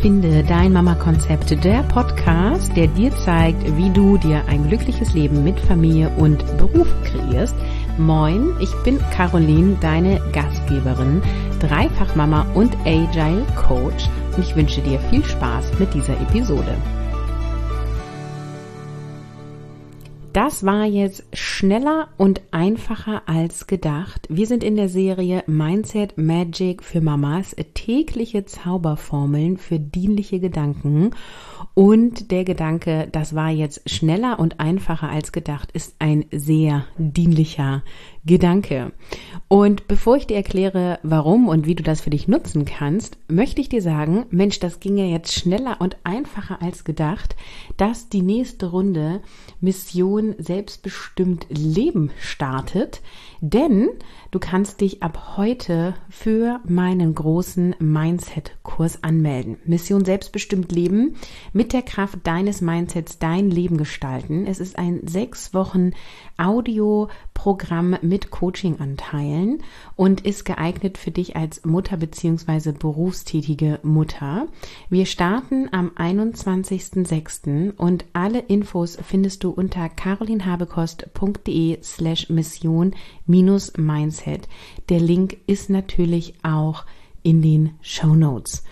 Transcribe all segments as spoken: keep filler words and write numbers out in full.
Finde dein Mama-Konzept, der Podcast, der dir zeigt, wie du dir ein glückliches Leben mit Familie und Beruf kreierst. Moin, ich bin Caroline, deine Gastgeberin, Dreifachmama und Agile Coach und ich wünsche dir viel Spaß mit dieser Episode. Das war jetzt schneller und einfacher als gedacht. Wir sind in der Serie Mindset Magic für Mamas, tägliche Zauberformeln für dienliche Gedanken. Und der Gedanke, das war jetzt schneller und einfacher als gedacht, ist ein sehr dienlicher Gedanke. Und bevor ich dir erkläre, warum und wie du das für dich nutzen kannst, möchte ich dir sagen, Mensch, das ging ja jetzt schneller und einfacher als gedacht, dass die nächste Runde Mission Selbstbestimmt Leben startet, denn du kannst dich ab heute für meinen großen Mindset-Kurs anmelden. Mission Selbstbestimmt Leben, mit der Kraft deines Mindsets dein Leben gestalten. Es ist ein sechs Wochen Audioprogramm mit Coaching-Anteilen und ist geeignet für dich als Mutter bzw. berufstätige Mutter. Wir starten am einundzwanzigsten sechsten und alle Infos findest du unter carolinhabekost.de slash mission minus mindset. Der Link ist natürlich auch in den Shownotes.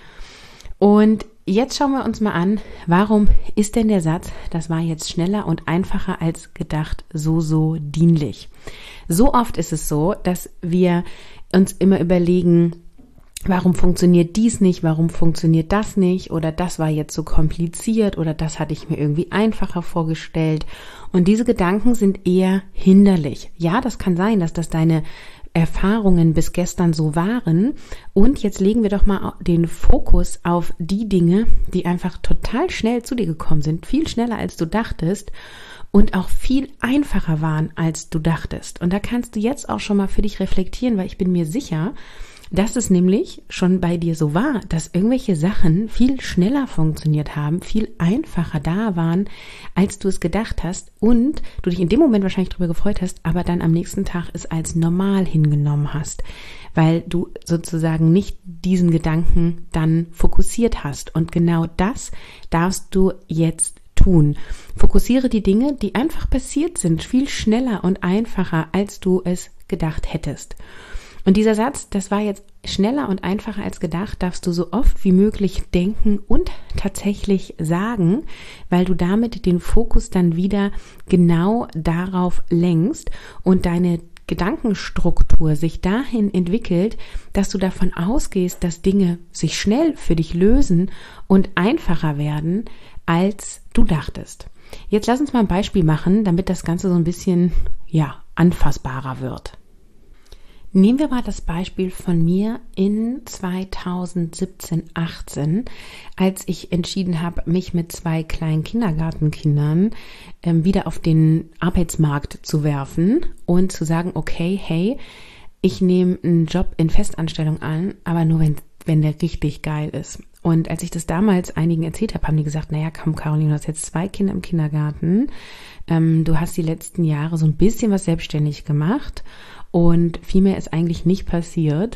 Und jetzt schauen wir uns mal an, warum ist denn der Satz, das war jetzt schneller und einfacher als gedacht, so, so dienlich. So oft ist es so, dass wir uns immer überlegen, warum funktioniert dies nicht, warum funktioniert das nicht oder das war jetzt so kompliziert oder das hatte ich mir irgendwie einfacher vorgestellt. Und diese Gedanken sind eher hinderlich. Ja, das kann sein, dass das deine Erfahrungen bis gestern so waren. Und jetzt legen wir doch mal den Fokus auf die Dinge, die einfach total schnell zu dir gekommen sind, viel schneller als du dachtest und auch viel einfacher waren, als du dachtest. Und da kannst du jetzt auch schon mal für dich reflektieren, weil ich bin mir sicher, dass es nämlich schon bei dir so war, dass irgendwelche Sachen viel schneller funktioniert haben, viel einfacher da waren, als du es gedacht hast und du dich in dem Moment wahrscheinlich darüber gefreut hast, aber dann am nächsten Tag es als normal hingenommen hast, weil du sozusagen nicht diesen Gedanken dann fokussiert hast. Und genau das darfst du jetzt tun. Fokussiere die Dinge, die einfach passiert sind, viel schneller und einfacher, als du es gedacht hättest. Und dieser Satz, das war jetzt schneller und einfacher als gedacht, darfst du so oft wie möglich denken und tatsächlich sagen, weil du damit den Fokus dann wieder genau darauf lenkst und deine Gedankenstruktur sich dahin entwickelt, dass du davon ausgehst, dass Dinge sich schnell für dich lösen und einfacher werden, als du dachtest. Jetzt lass uns mal ein Beispiel machen, damit das Ganze so ein bisschen, ja, anfassbarer wird. Nehmen wir mal das Beispiel von mir in zweitausendsiebzehn achtzehn, als ich entschieden habe, mich mit zwei kleinen Kindergartenkindern ähm, wieder auf den Arbeitsmarkt zu werfen und zu sagen, okay, hey, ich nehme einen Job in Festanstellung an, aber nur wenn, wenn der richtig geil ist. Und als ich das damals einigen erzählt habe, haben die gesagt, naja, komm Caroline, du hast jetzt zwei Kinder im Kindergarten, ähm, du hast die letzten Jahre so ein bisschen was selbstständig gemacht und viel mehr ist eigentlich nicht passiert.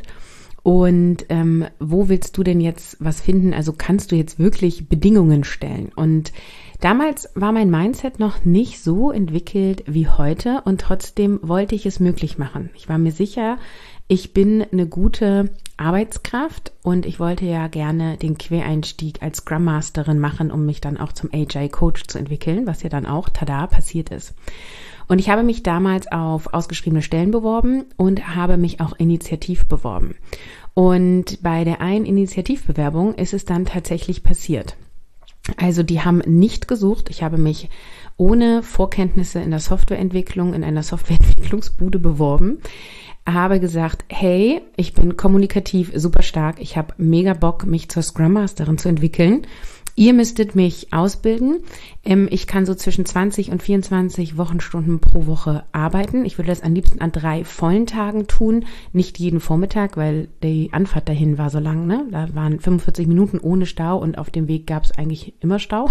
Und ähm, wo willst du denn jetzt was finden? Also kannst du jetzt wirklich Bedingungen stellen? Und damals war mein Mindset noch nicht so entwickelt wie heute und trotzdem wollte ich es möglich machen. Ich war mir sicher, ich bin eine gute Arbeitskraft und ich wollte ja gerne den Quereinstieg als Scrum Masterin machen, um mich dann auch zum Agile Coach zu entwickeln, was ja dann auch, tada, passiert ist. Und ich habe mich damals auf ausgeschriebene Stellen beworben und habe mich auch initiativ beworben. Und bei der einen Initiativbewerbung ist es dann tatsächlich passiert. Also die haben nicht gesucht. Ich habe mich ohne Vorkenntnisse in der Softwareentwicklung in einer Softwareentwicklungsbude beworben. Habe gesagt, hey, ich bin kommunikativ super stark. Ich habe mega Bock, mich zur Scrum Masterin zu entwickeln. Ihr müsstet mich ausbilden. Ich kann so zwischen zwanzig und vierundzwanzig Wochenstunden pro Woche arbeiten. Ich würde das am liebsten an drei vollen Tagen tun, nicht jeden Vormittag, weil die Anfahrt dahin war so lang, ne? Da waren fünfundvierzig Minuten ohne Stau und auf dem Weg gab es eigentlich immer Stau.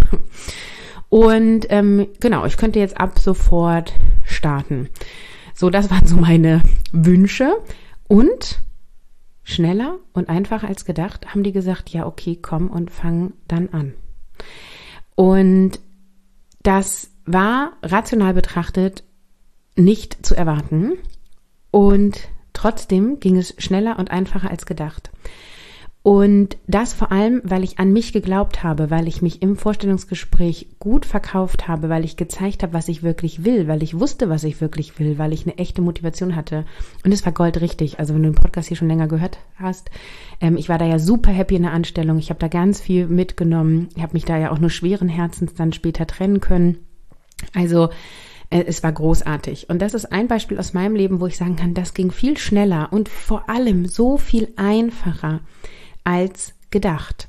Und ähm, genau, ich könnte jetzt ab sofort starten. So, das waren so meine Wünsche. Und schneller und einfacher als gedacht, haben die gesagt, ja okay, komm und fang dann an. Und das war rational betrachtet nicht zu erwarten und trotzdem ging es schneller und einfacher als gedacht. Und das vor allem, weil ich an mich geglaubt habe, weil ich mich im Vorstellungsgespräch gut verkauft habe, weil ich gezeigt habe, was ich wirklich will, weil ich wusste, was ich wirklich will, weil ich eine echte Motivation hatte. Und es war goldrichtig. Also wenn du den Podcast hier schon länger gehört hast, ähm, ich war da ja super happy in der Anstellung. Ich habe da ganz viel mitgenommen. Ich habe mich da ja auch nur schweren Herzens dann später trennen können. Also äh, es war großartig. Und das ist ein Beispiel aus meinem Leben, wo ich sagen kann, das ging viel schneller und vor allem so viel einfacher als gedacht.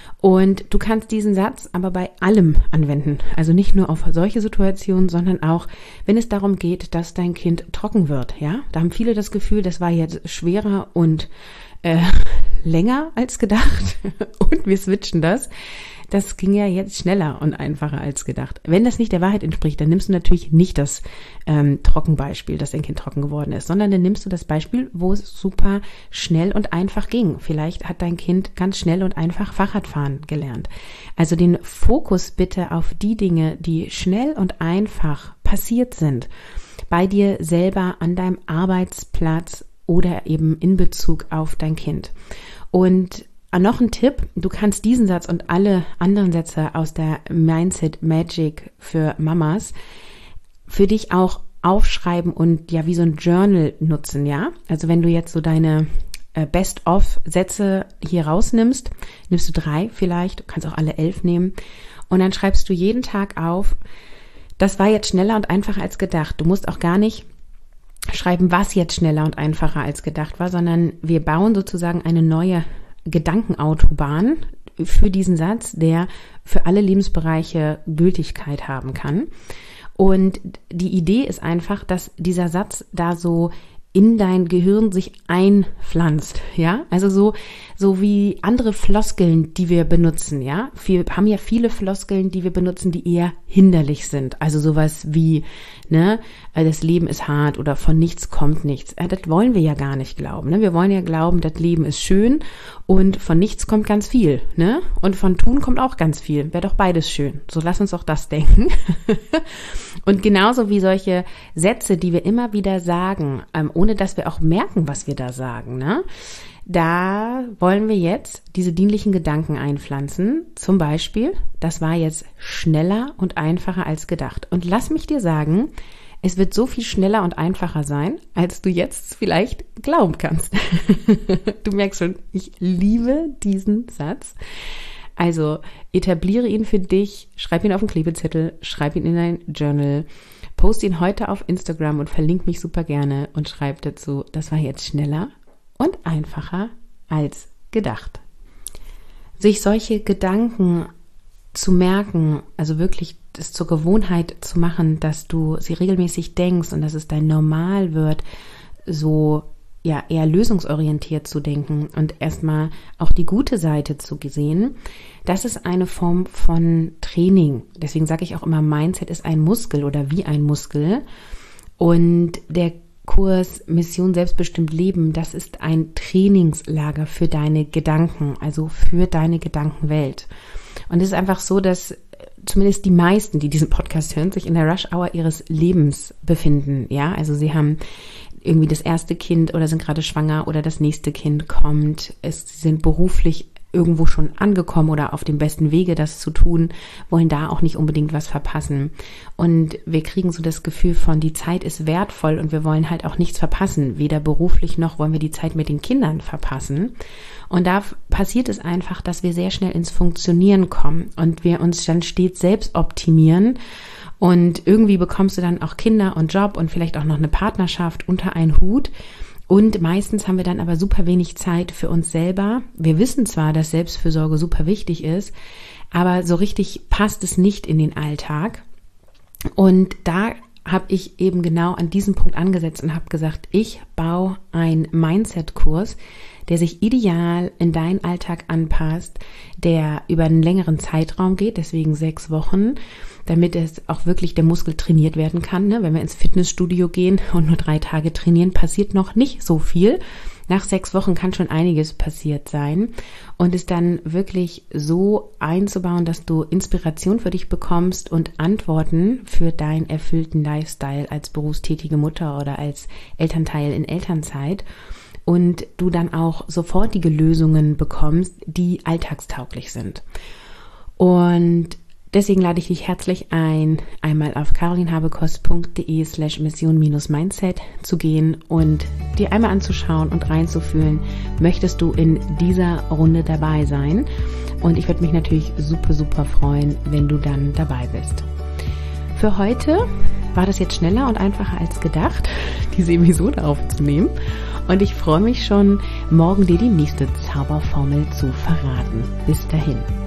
Und du kannst diesen Satz aber bei allem anwenden. Also nicht nur auf solche Situationen, sondern auch, wenn es darum geht, dass dein Kind trocken wird. Ja, da haben viele das Gefühl, das war jetzt schwerer und äh, länger als gedacht. Und wir switchen das. Das ging ja jetzt schneller und einfacher als gedacht. Wenn das nicht der Wahrheit entspricht, dann nimmst du natürlich nicht das ähm, Trockenbeispiel, dass dein Kind trocken geworden ist, sondern dann nimmst du das Beispiel, wo es super schnell und einfach ging. Vielleicht hat dein Kind ganz schnell und einfach Fahrradfahren gelernt. Also den Fokus bitte auf die Dinge, die schnell und einfach passiert sind, bei dir selber an deinem Arbeitsplatz oder eben in Bezug auf dein Kind. Und noch ein Tipp, du kannst diesen Satz und alle anderen Sätze aus der Mindset Magic für Mamas für dich auch aufschreiben und ja wie so ein Journal nutzen, ja? Also wenn du jetzt so deine äh, Best-of-Sätze hier rausnimmst, nimmst du drei vielleicht, du kannst auch alle elf nehmen und dann schreibst du jeden Tag auf, das war jetzt schneller und einfacher als gedacht. Du musst auch gar nicht schreiben, was jetzt schneller und einfacher als gedacht war, sondern wir bauen sozusagen eine neue Gedankenautobahn für diesen Satz, der für alle Lebensbereiche Gültigkeit haben kann. Und die Idee ist einfach, dass dieser Satz da so in dein Gehirn sich einpflanzt, ja, also so so wie andere Floskeln, die wir benutzen, ja, wir haben ja viele Floskeln, die wir benutzen, die eher hinderlich sind, also sowas wie, ne, das Leben ist hart oder von nichts kommt nichts, das wollen wir ja gar nicht glauben, ne, wir wollen ja glauben, das Leben ist schön und von nichts kommt ganz viel, ne, und von tun kommt auch ganz viel, wäre doch beides schön, so lass uns auch das denken. Und genauso wie solche Sätze, die wir immer wieder sagen, ähm, ohne dass wir auch merken, was wir da sagen, ne? Da wollen wir jetzt diese dienlichen Gedanken einpflanzen. Zum Beispiel, das war jetzt schneller und einfacher als gedacht. Und lass mich dir sagen, es wird so viel schneller und einfacher sein, als du jetzt vielleicht glauben kannst. Du merkst schon, ich liebe diesen Satz. Also etabliere ihn für dich, schreib ihn auf den Klebezettel, schreib ihn in dein Journal, post ihn heute auf Instagram und verlink mich super gerne und schreib dazu, das war jetzt schneller und einfacher als gedacht. Sich solche Gedanken zu merken, also wirklich es zur Gewohnheit zu machen, dass du sie regelmäßig denkst und dass es dein Normal wird, so ja eher lösungsorientiert zu denken und erstmal auch die gute Seite zu sehen, das ist eine Form von Training. Deswegen sage ich auch immer, Mindset ist ein Muskel oder wie ein Muskel. Und der Kurs Mission Selbstbestimmt Leben, das ist ein Trainingslager für deine Gedanken, also für deine Gedankenwelt. Und es ist einfach so, dass zumindest die meisten, die diesen Podcast hören, sich in der Rush-Hour ihres Lebens befinden. Ja, also sie haben irgendwie das erste Kind oder sind gerade schwanger oder das nächste Kind kommt. Es, sie sind beruflich irgendwo schon angekommen oder auf dem besten Wege, das zu tun, wollen da auch nicht unbedingt was verpassen. Und wir kriegen so das Gefühl von, die Zeit ist wertvoll und wir wollen halt auch nichts verpassen. Weder beruflich noch wollen wir die Zeit mit den Kindern verpassen. Und da passiert es einfach, dass wir sehr schnell ins Funktionieren kommen und wir uns dann stets selbst optimieren. Und irgendwie bekommst du dann auch Kinder und Job und vielleicht auch noch eine Partnerschaft unter einen Hut. Und meistens haben wir dann aber super wenig Zeit für uns selber. Wir wissen zwar, dass Selbstfürsorge super wichtig ist, aber so richtig passt es nicht in den Alltag. Und da habe ich eben genau an diesem Punkt angesetzt und habe gesagt, ich baue ein Mindset-Kurs, der sich ideal in deinen Alltag anpasst, der über einen längeren Zeitraum geht, deswegen sechs Wochen, damit es auch wirklich der Muskel trainiert werden kann. Ne? Wenn wir ins Fitnessstudio gehen und nur drei Tage trainieren, passiert noch nicht so viel. Nach sechs Wochen kann schon einiges passiert sein und es dann wirklich so einzubauen, dass du Inspiration für dich bekommst und Antworten für deinen erfüllten Lifestyle als berufstätige Mutter oder als Elternteil in Elternzeit und du dann auch sofortige Lösungen bekommst, die alltagstauglich sind. Und deswegen lade ich dich herzlich ein, einmal auf carolinhabekost.de slash mission-mindset zu gehen und dir einmal anzuschauen und reinzufühlen, möchtest du in dieser Runde dabei sein? Und ich würde mich natürlich super, super freuen, wenn du dann dabei bist. Für heute war das jetzt schneller und einfacher als gedacht, diese Episode aufzunehmen. Und ich freue mich schon, morgen dir die nächste Zauberformel zu verraten. Bis dahin.